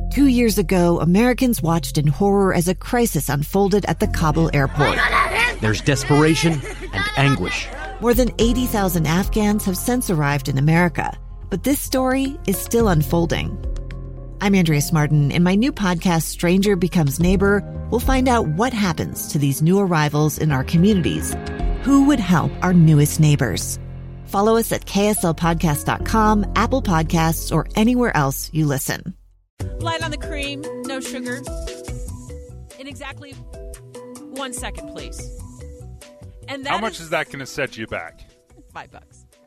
2 years ago, Americans watched in horror as a crisis unfolded at the Kabul airport. There's desperation and anguish. More than 80,000 Afghans have since arrived in America, but this story is still unfolding. I'm Andrea Martin. In my new podcast, Stranger Becomes Neighbor, we'll find out what happens to these new arrivals in our communities. Who would help our newest neighbors? Follow us at kslpodcast.com, Apple Podcasts, or anywhere else you listen. Light on the cream, no sugar. In exactly 1 second, please. And how much is that going to set you back? $5.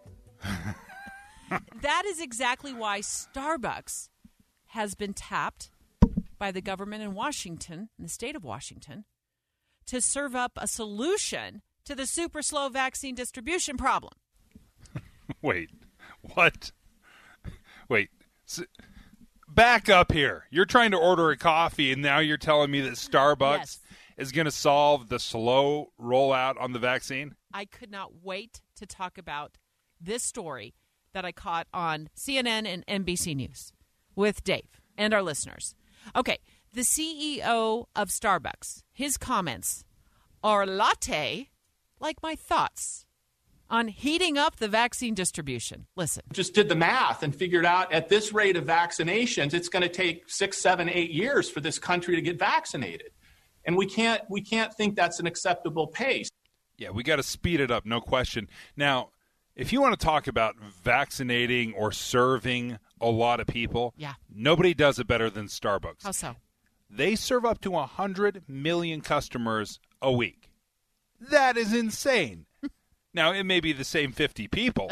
That is exactly why Starbucks has been tapped by the government in Washington, in the state of Washington, to serve up a solution to the super slow vaccine distribution problem. Wait, what? Wait, back up here. You're trying to order a coffee, and now you're telling me that Starbucks is going to solve the slow rollout on the vaccine? I could not wait to talk about this story that I caught on CNN and NBC News with Dave and our listeners. Okay, the CEO of Starbucks, his comments are latte like my thoughts on heating up the vaccine distribution. Listen. Just did the math and figured out at this rate of vaccinations, it's going to take 6, 7, 8 years for this country to get vaccinated. And we can't think that's an acceptable pace. Yeah, we got to speed it up, no question. Now, if you want to talk about vaccinating or serving a lot of people, nobody does it better than Starbucks. How so? They serve up to 100 million customers a week. That is insane. Now, it may be the same 50 people.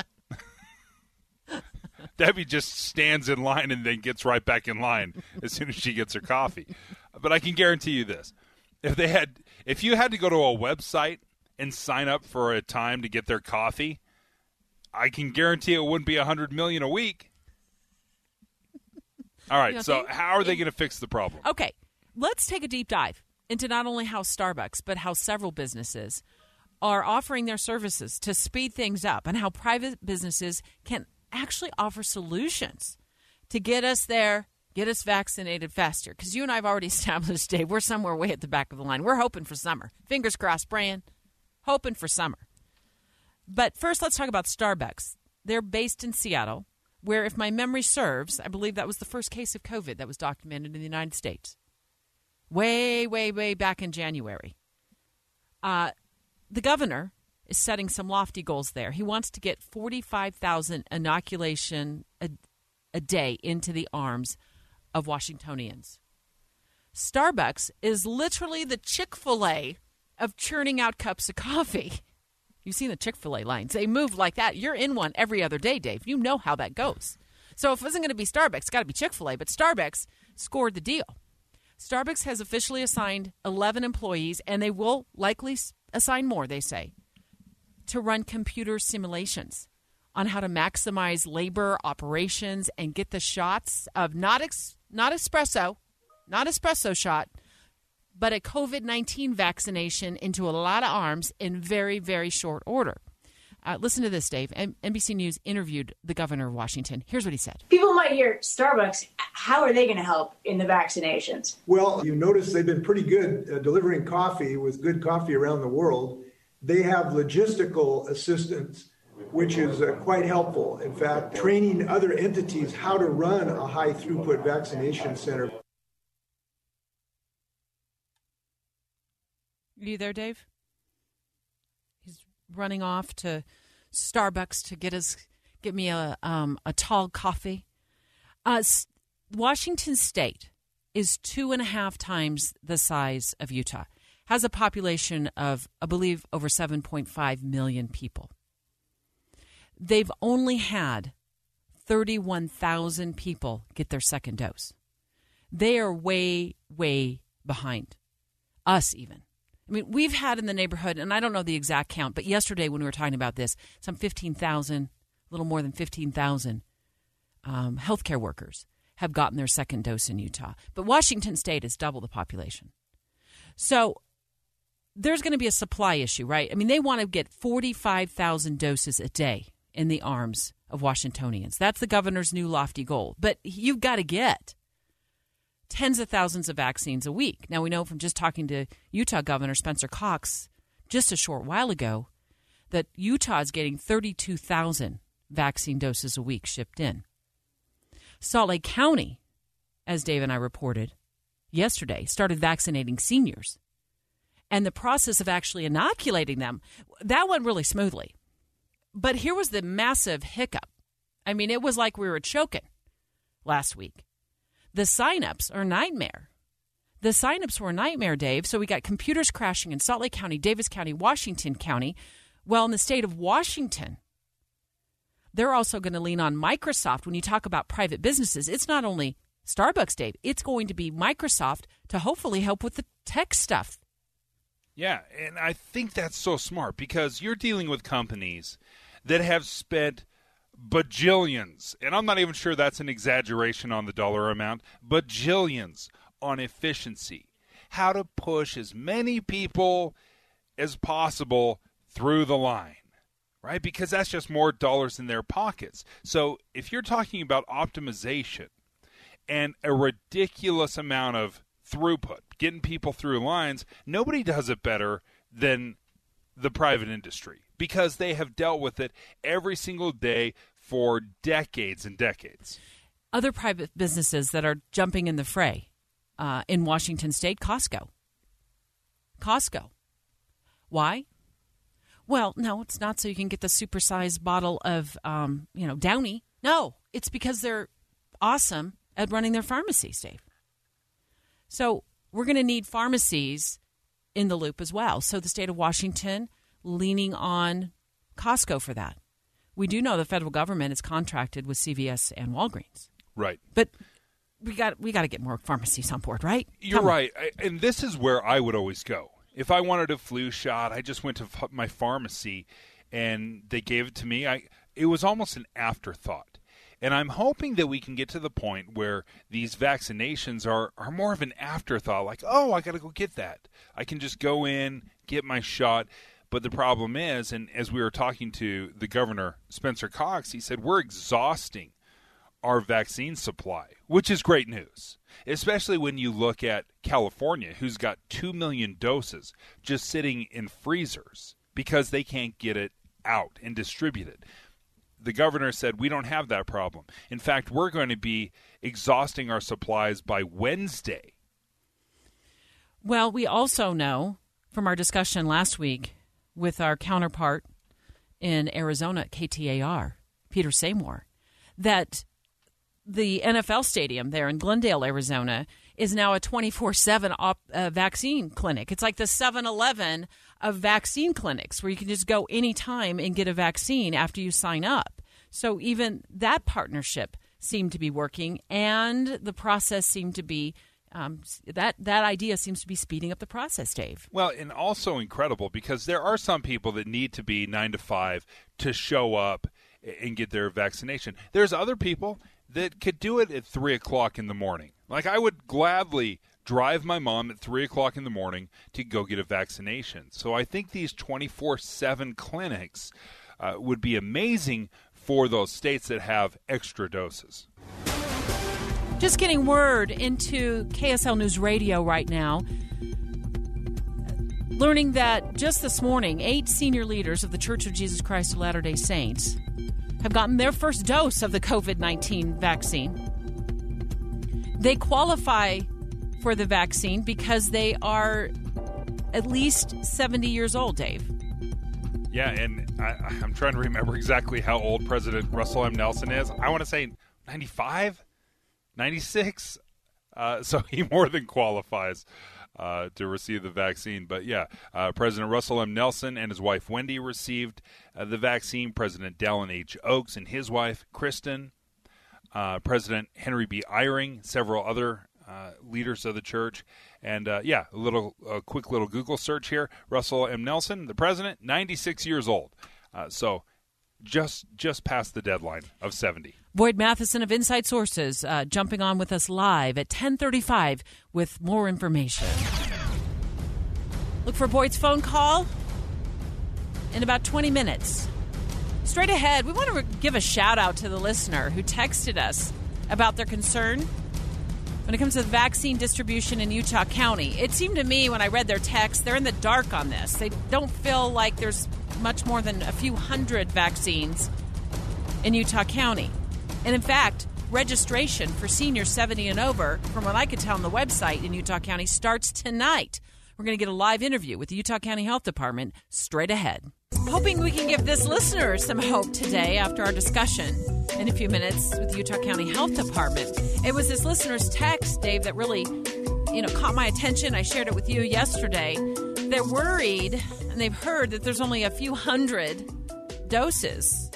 Debbie just stands in line and then gets right back in line as soon as she gets her coffee. But I can guarantee you this. If you had to go to a website and sign up for a time to get their coffee, I can guarantee it wouldn't be 100 million a week. All right, so how are they going to fix the problem? Okay, let's take a deep dive into not only how Starbucks, but how several businesses are offering their services to speed things up and how private businesses can actually offer solutions to get us there, get us vaccinated faster. Because you and I have already established, Dave, we're somewhere way at the back of the line. We're hoping for summer. Fingers crossed, Brian. Hoping for summer. But first, let's talk about Starbucks. They're based in Seattle, where, if my memory serves, I believe that was the first case of COVID that was documented in the United States. Way, way, way back in January. The governor is setting some lofty goals there. He wants to get 45,000 inoculation a day into the arms of Washingtonians. Starbucks is literally the Chick-fil-A of churning out cups of coffee. You've seen the Chick-fil-A lines. They move like that. You're in one every other day, Dave. You know how that goes. So if it wasn't going to be Starbucks, it's got to be Chick-fil-A. But Starbucks scored the deal. Starbucks has officially assigned 11 employees, and they will likely assign more, they say, to run computer simulations on how to maximize labor operations and get the shots of not espresso shot, but a COVID-19 vaccination into a lot of arms in very, very short order. Listen to this, Dave. NBC News interviewed the governor of Washington. Here's what he said. People might hear Starbucks. How are they going to help in the vaccinations? Well, you notice they've been pretty good delivering coffee with good coffee around the world. They have logistical assistance, which is quite helpful. In fact, training other entities how to run a high-throughput vaccination center. You there, Dave? He's running off to Starbucks to get me a tall coffee. Washington State is 2.5 times the size of Utah. Has a population of, I believe, over 7.5 million people. They've only had 31,000 people get their second dose. They are way, way behind us even. I mean, we've had in the neighborhood, and I don't know the exact count, but yesterday when we were talking about this, some 15,000, a little more than 15,000 healthcare workers have gotten their second dose in Utah. But Washington State is double the population. So there's going to be a supply issue, right? I mean, they want to get 45,000 doses a day in the arms of Washingtonians. That's the governor's new lofty goal. But you've got to get tens of thousands of vaccines a week. Now, we know from just talking to Utah Governor Spencer Cox just a short while ago that Utah is getting 32,000 vaccine doses a week shipped in. Salt Lake County, as Dave and I reported yesterday, started vaccinating seniors. And the process of actually inoculating them, that went really smoothly. But here was the massive hiccup. I mean, it was like we were choking last week. The signups are a nightmare. The signups were a nightmare, Dave. So we got computers crashing in Salt Lake County, Davis County, Washington County. Well, in the state of Washington, they're also going to lean on Microsoft. When you talk about private businesses, it's not only Starbucks, Dave. It's going to be Microsoft to hopefully help with the tech stuff. Yeah, and I think that's so smart because you're dealing with companies that have spent bajillions, and I'm not even sure that's an exaggeration on the dollar amount, bajillions on efficiency. How to push as many people as possible through the line, right? Because that's just more dollars in their pockets. So if you're talking about optimization and a ridiculous amount of throughput, getting people through lines, nobody does it better than the private industry because they have dealt with it every single day for decades and decades. Other private businesses that are jumping in the fray in Washington State, Costco. Why? Well, no, it's not so you can get the supersized bottle of, Downy. No, it's because they're awesome at running their pharmacies, Dave. So we're going to need pharmacies in the loop as well. So the state of Washington leaning on Costco for that. We do know the federal government is contracted with CVS and Walgreens. Right. But we got to get more pharmacies on board, right? You're right. And this is where I would always go. If I wanted a flu shot, I just went to my pharmacy and they gave it to me. It was almost an afterthought. And I'm hoping that we can get to the point where these vaccinations are more of an afterthought, like, oh, I got to go get that. I can just go in, get my shot. But the problem is, and as we were talking to the governor, Spencer Cox, he said, we're exhausting our vaccine supply, which is great news, especially when you look at California, who's got 2 million doses just sitting in freezers because they can't get it out and distribute it. The governor said, we don't have that problem. In fact, we're going to be exhausting our supplies by Wednesday. Well, we also know from our discussion last week with our counterpart in Arizona at KTAR, Peter Seymour, that the NFL stadium there in Glendale, Arizona, is now a 24/7 vaccine clinic. It's like the 7-Eleven of vaccine clinics where you can just go anytime and get a vaccine after you sign up. So even that partnership seemed to be working, and the process seemed to be that idea seems to be speeding up the process, Dave. Well, and also incredible because there are some people that need to be 9 to 5 to show up and get their vaccination. There's other people that could do it at 3 o'clock in the morning. Like I would gladly drive my mom at 3 o'clock in the morning to go get a vaccination. So I think these 24/7 clinics would be amazing for those states that have extra doses. Just getting word into KSL News Radio right now, learning that just this morning, 8 senior leaders of the Church of Jesus Christ of Latter-day Saints have gotten their first dose of the COVID-19 vaccine. They qualify for the vaccine because they are at least 70 years old, Dave. Yeah, and I'm trying to remember exactly how old President Russell M. Nelson is. I want to say 95, 96. So he more than qualifies to receive the vaccine. But yeah, President Russell M. Nelson and his wife Wendy received the vaccine. President Dallin H. Oaks and his wife Kristen. President Henry B. Eyring, several other leaders of the church. And a quick little Google search here. Russell M. Nelson, the president, 96 years old. So just past the deadline of 70. Boyd Matheson of Inside Sources jumping on with us live at 10:35 with more information. Look for Boyd's phone call in about 20 minutes. Straight ahead, we want to give a shout out to the listener who texted us about their concern when it comes to the vaccine distribution in Utah County. It seemed to me when I read their text, they're in the dark on this. They don't feel like there's much more than a few hundred vaccines in Utah County. And in fact, registration for seniors 70 and over, from what I could tell on the website in Utah County, starts tonight. We're going to get a live interview with the Utah County Health Department straight ahead. Hoping we can give this listener some hope today after our discussion in a few minutes with the Utah County Health Department. It was this listener's text, Dave, that really, caught my attention. I shared it with you yesterday. They're worried, and they've heard that there's only a few hundred doses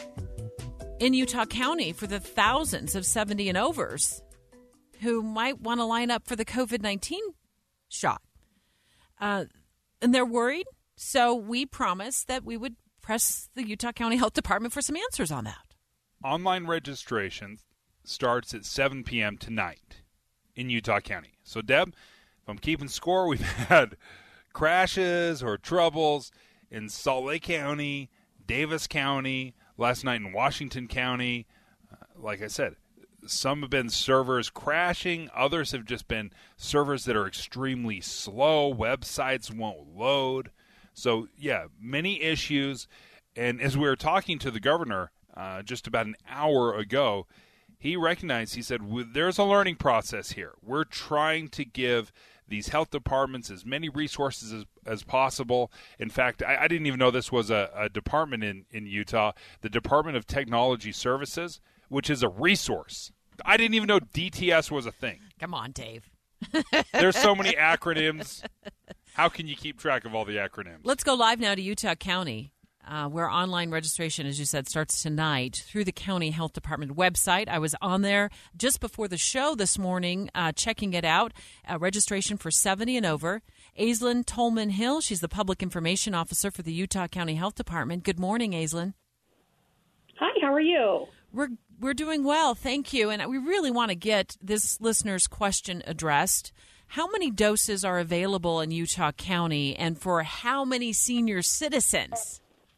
in Utah County for the thousands of 70 and overs who might want to line up for the COVID-19 shot. And they're worried. So we promised that we would press the Utah County Health Department for some answers on that. Online registration starts at 7 p.m. tonight in Utah County. So, Deb, if I'm keeping score, we've had crashes or troubles in Salt Lake County, Davis County, last night in Washington County. Like I said, some have been servers crashing. Others have just been servers that are extremely slow. Websites won't load. So, yeah, many issues. And as we were talking to the governor just about an hour ago, he recognized, he said, there's a learning process here. We're trying to give these health departments as many resources as possible. In fact, I didn't even know this was a department in Utah, the Department of Technology Services, which is a resource. I didn't even know DTS was a thing. Come on, Dave. There's so many acronyms. How can you keep track of all the acronyms? Let's go live now to Utah County, where online registration, as you said, starts tonight through the County Health Department website. I was on there just before the show this morning, checking it out. Registration for 70 and over. Aislinn Tolman Hill, she's the Public Information Officer for the Utah County Health Department. Good morning, Aislinn. Hi, how are you? We're doing well, thank you. And we really want to get this listener's question addressed. How many doses are available in Utah County, and for how many senior citizens?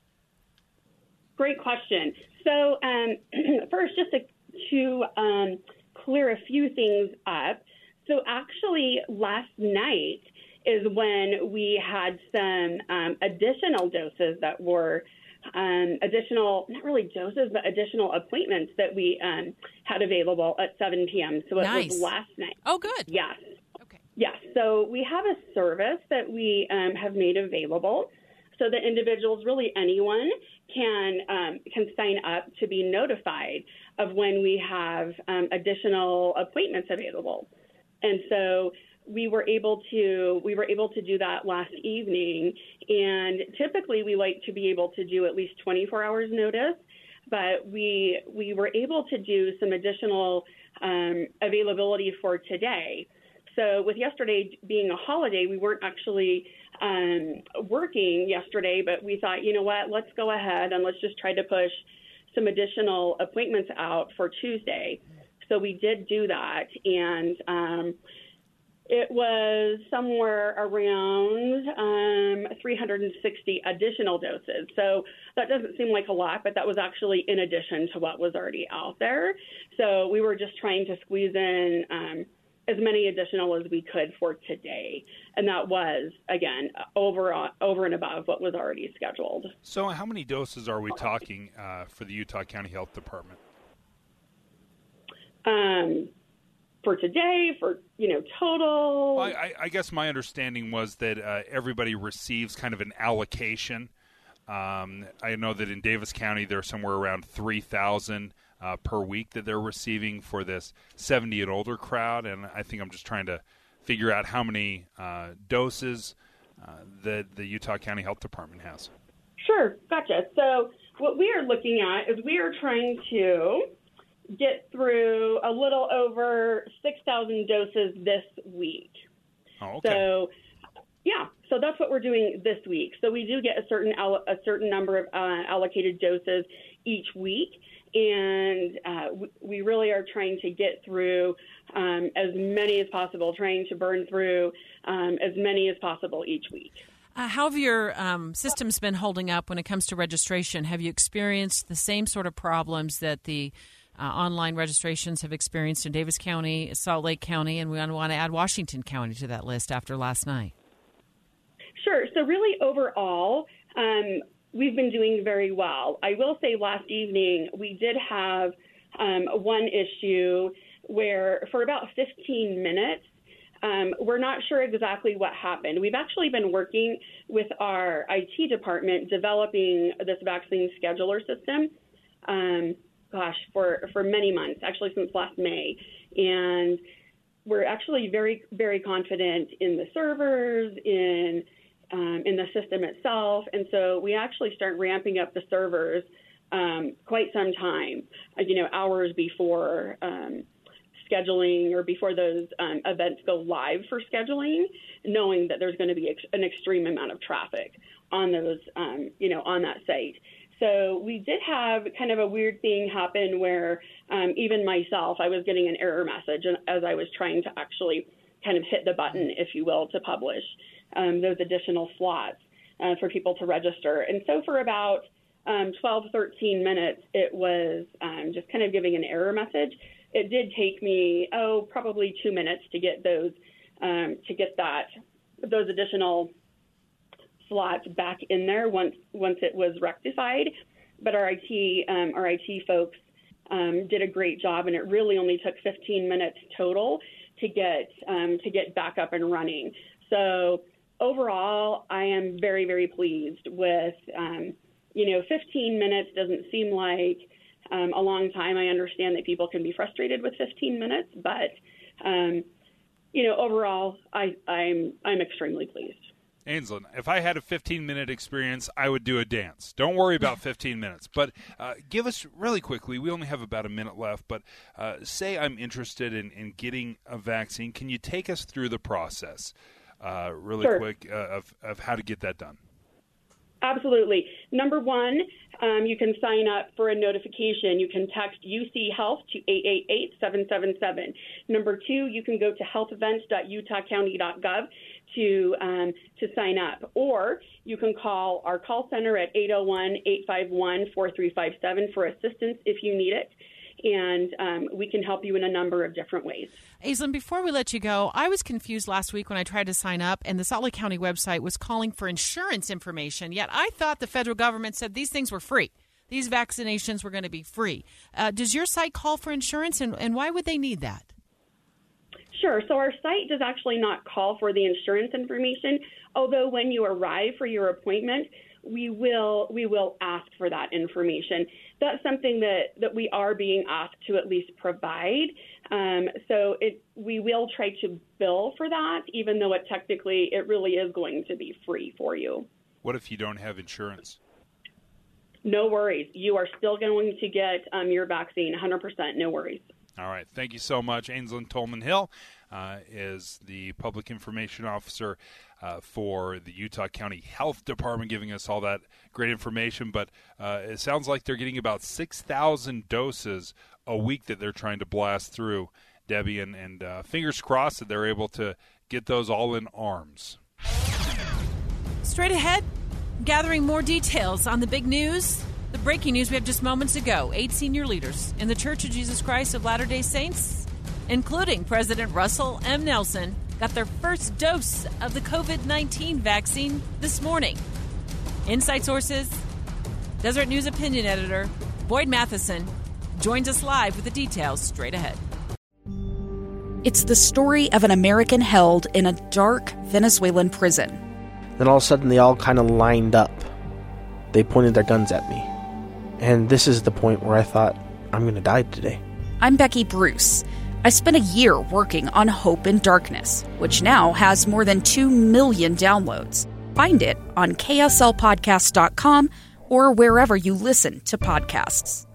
Great question. So first, just to clear a few things up. So actually, last night is when we had some additional doses that were additional, not really doses, but additional appointments that we had available at 7 p.m. So it was last night. Oh, good. Yes. Okay. Yes. So we have a service that we have made available so that individuals, really anyone, can sign up to be notified of when we have additional appointments available. And so we were able to do that last evening, and typically we like to be able to do at least 24 hours notice, but we were able to do some additional availability for today. So with yesterday being a holiday, we weren't actually working yesterday, but we thought, you know what, let's go ahead and let's just try to push some additional appointments out for Tuesday. So we did do that, and it was somewhere around 360 additional doses. So that doesn't seem like a lot, but that was actually in addition to what was already out there. So we were just trying to squeeze in as many additional as we could for today. And that was, again, over and above what was already scheduled. So how many doses are we talking for the Utah County Health Department? For today, for, total? Well, I guess my understanding was that everybody receives kind of an allocation. I know that in Davis County, there's somewhere around 3,000 per week that they're receiving for this 70 and older crowd. And I think I'm just trying to figure out how many doses that the Utah County Health Department has. Sure. Gotcha. So what we are looking at is we are trying to get through a little over 6,000 doses this week. Oh, okay. So, yeah, so that's what we're doing this week. So we do get a certain number of allocated doses each week, and we really are trying to get through as many as possible, trying to burn through as many as possible each week. How have your systems been holding up when it comes to registration? Have you experienced the same sort of problems that the online registrations have experienced in Davis County, Salt Lake County, and we want to add Washington County to that list after last night? Sure. So really overall, we've been doing very well. I will say last evening we did have one issue where for about 15 minutes, we're not sure exactly what happened. We've actually been working with our IT department developing this vaccine scheduler system, for many months, actually since last May. And we're actually very, very confident in the servers, in the system itself. And so we actually start ramping up the servers quite some time, hours before scheduling or before those events go live for scheduling, knowing that there's going to be an extreme amount of traffic on those, on that site. So we did have kind of a weird thing happen where even myself, I was getting an error message as I was trying to actually kind of hit the button, if you will, to publish those additional slots for people to register. And so for about 12, 13 minutes, it was just kind of giving an error message. It did take me, probably 2 minutes to get those, those additional slots back in there once it was rectified. But our IT folks did a great job, and it really only took 15 minutes total to get back up and running. So overall, I am very, very pleased with, 15 minutes doesn't seem like a long time. I understand that people can be frustrated with 15 minutes, but, overall, I'm extremely pleased. Ainsland, if I had a 15-minute experience, I would do a dance. Don't worry about 15 minutes. But give us, really quickly, we only have about a minute left, but say I'm interested in getting a vaccine. Can you take us through the process Sure. quick of how to get that done? Absolutely. Number one, you can sign up for a notification. You can text UC Health to 888-777. Number two, you can go to healthevents.utahcounty.gov to sign up, or you can call our call center at 801-851-4357 for assistance if you need it. And we can help you in a number of different ways. Ainsland, before we let you go, I was confused last week when I tried to sign up, and the Salt Lake County website was calling for insurance information, yet I thought the federal government said these things were free. These vaccinations were going to be free. Does your site call for insurance, and why would they need that? Sure. So our site does actually not call for the insurance information, although when you arrive for your appointment, we will ask for that information. That's something that we are being asked to at least provide. So we will try to bill for that, even though it really is going to be free for you. What if you don't have insurance? No worries. You are still going to get your vaccine, 100%. No worries. All right. Thank you so much. Ainsland Tolman-Hill is the Public Information Officer for the Utah County Health Department, giving us all that great information. But it sounds like they're getting about 6,000 doses a week that they're trying to blast through, Debbie, and fingers crossed that they're able to get those all in arms. Straight ahead, gathering more details on the big news. The breaking news we have just moments ago. 8 senior leaders in the Church of Jesus Christ of Latter-day Saints, including President Russell M. Nelson, got their first dose of the COVID-19 vaccine this morning. Insight Sources, Deseret News opinion editor Boyd Matheson joins us live with the details straight ahead. It's the story of an American held in a dark Venezuelan prison. Then all of a sudden they all kind of lined up. They pointed their guns at me. And this is the point where I thought, I'm going to die today. I'm Becky Bruce. I spent a year working on Hope in Darkness, which now has more than 2 million downloads. Find it on kslpodcast.com or wherever you listen to podcasts.